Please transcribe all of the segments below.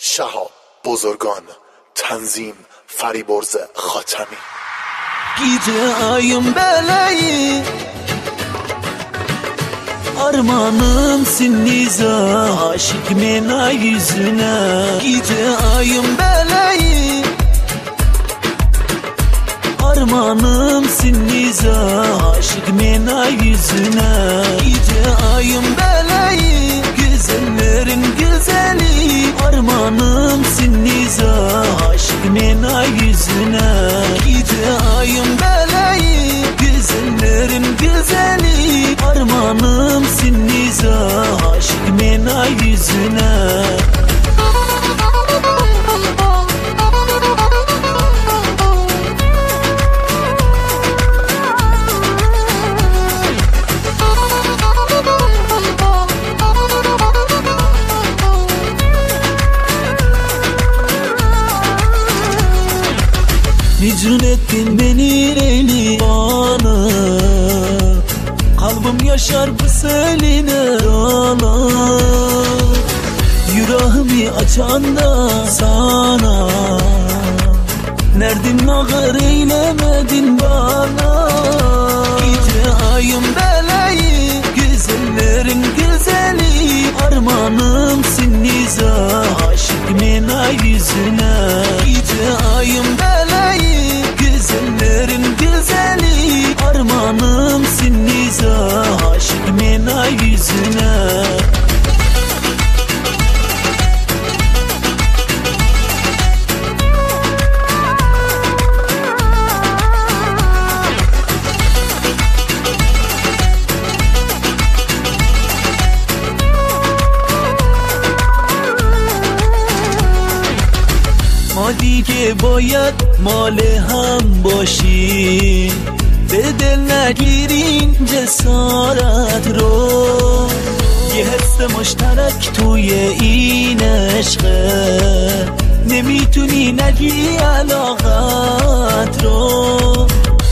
شهاب بزرگان، تنظیم فریبرز خاتمی. Gideyim beleyi armanım sinnize, aşık mena yüzüne. Gideyim beleyi armanım sinnize, aşık mena yüzüne. Gideyim beleyi güzellerin güzeli, armanım sinnize, aşık mena yüzüne. Gideyim beleyi güzellerin güzeli, armanım sinnize, aşık mena yüzüne. Hicrın ettin beni leyli bana, kalbim yaşar bu seline dala. Yüreğimi açan da sana, nereden ağır eylemedin bana. Gideyim beleyi güzellerin güzeli, armanım sinnize, aşık mena yüzüne. Gideyim beleyi güzellerin güzeli, armanım sinnize, aşık mena yüzüne. ما دیگه باید مال هم باشیم، به دل نگیریم جسارت رو. یه حس مشترک توی این عشقه، نمیتونی نگی علاقت رو.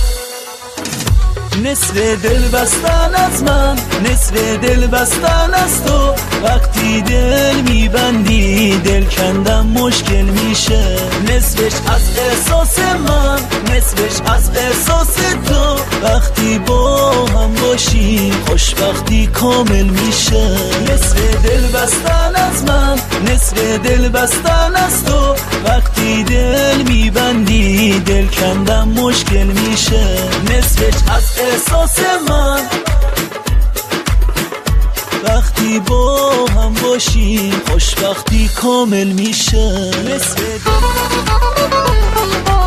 نصف دل بستن از من، نصف دل بستن از تو. وقتی دل میبندی دل کندم مشکل میشه. نصفش از احساس من، نصفش از احساس تو. وقتی با هم باشی خوشبختی کامل میشه. نصف دل بستن از من، نصف دل بستن از تو. وقتی دل میبندی دل کندم مشکل میشه. نصفش از احساس من، وقتی با هم باشیم خوشبختی کامل میشه. نصف دل